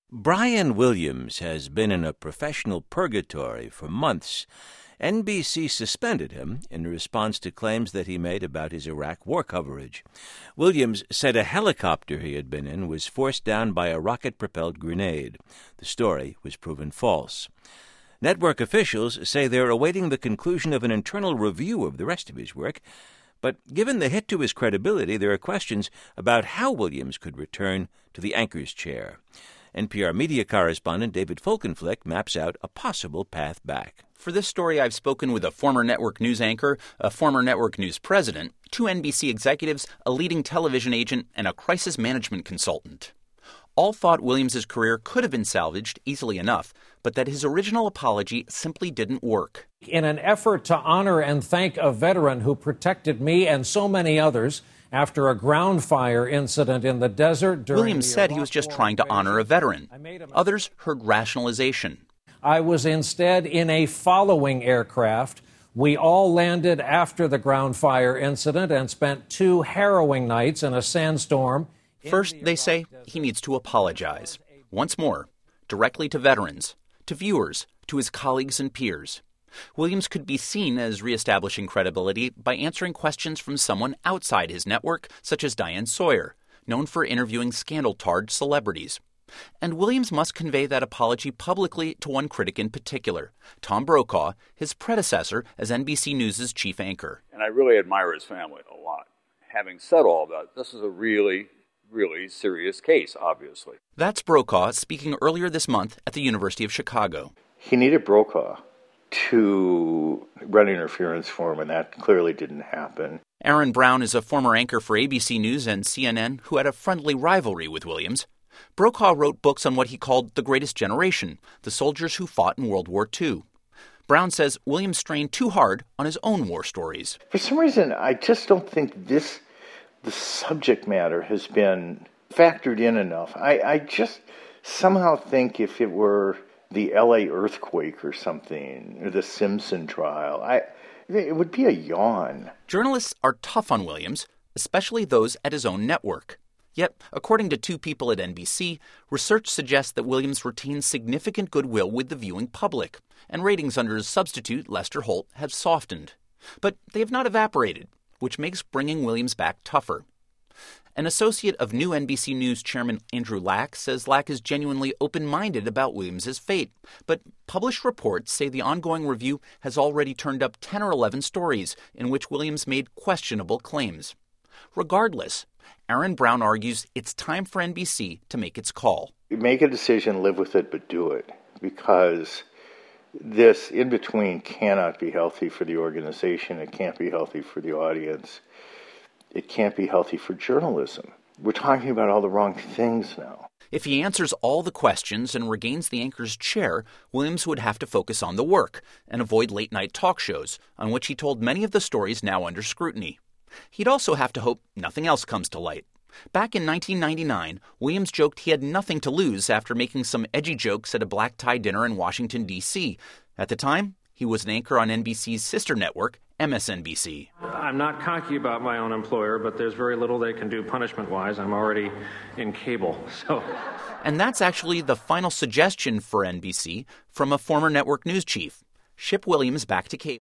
Brian Williams has been in a professional purgatory for months. NBC suspended him in response to claims that he made about his Iraq war coverage. Williams said a helicopter he had been in was forced down by a rocket-propelled grenade. The story was proven false. Network officials say they're awaiting the conclusion of an internal review of the rest of his work. But given the hit to his credibility, there are questions about how Williams could return to the anchor's chair. NPR media correspondent David Folkenflik maps out a possible path back. For this story, I've spoken with a former network news anchor, a former network news president, 2 NBC executives, a leading television agent, and a crisis management consultant. All thought Williams' career could have been salvaged easily enough, but that his original apology simply didn't work. In an effort to honor and thank a veteran who protected me and so many others after a ground fire incident in the desert during Williams said he was just trying to honor a veteran. Others heard rationalization. I was instead in a following aircraft. We all landed after the ground fire incident and spent 2 harrowing nights in a sandstorm. First, they say, he needs to apologize. Once more, directly to veterans, to viewers, to his colleagues and peers. Williams could be seen as reestablishing credibility by answering questions from someone outside his network, such as Diane Sawyer, known for interviewing scandal-tarred celebrities. And Williams must convey that apology publicly to one critic in particular, Tom Brokaw, his predecessor as NBC News' chief anchor. And I really admire his family a lot. Having said all that, this is a really serious case, obviously. That's Brokaw speaking earlier this month at the University of Chicago. He needed Brokaw to run interference for him, and that clearly didn't happen. Aaron Brown is a former anchor for ABC News and CNN who had a friendly rivalry with Williams. Brokaw wrote books on what he called the greatest generation, the soldiers who fought in World War II. Brown says Williams strained too hard on his own war stories. For some reason, I just don't think the subject matter has been factored in enough. I just somehow think if it were the LA earthquake or something, or the Simpson trial, it would be a yawn. Journalists are tough on Williams, especially those at his own network. Yet, according to 2 people at NBC, research suggests that Williams retains significant goodwill with the viewing public, and ratings under his substitute, Lester Holt, have softened. But they have not evaporated, which makes bringing Williams back tougher. An associate of new NBC News chairman Andrew Lack says Lack is genuinely open-minded about Williams' fate. But published reports say the ongoing review has already turned up 10 or 11 stories in which Williams made questionable claims. Regardless, Aaron Brown argues it's time for NBC to make its call. Make a decision, live with it, but do it. Because this in-between cannot be healthy for the organization. It can't be healthy for the audience. It can't be healthy for journalism. We're talking about all the wrong things now. If he answers all the questions and regains the anchor's chair, Williams would have to focus on the work and avoid late-night talk shows, on which he told many of the stories now under scrutiny. He'd also have to hope nothing else comes to light. Back in 1999, Williams joked he had nothing to lose after making some edgy jokes at a black-tie dinner in Washington, D.C. At the time, he was an anchor on NBC's sister network, MSNBC. I'm not cocky about my own employer, but there's very little they can do punishment-wise. I'm already in cable, so... And that's actually the final suggestion for NBC from a former network news chief. Ship Williams back to cable.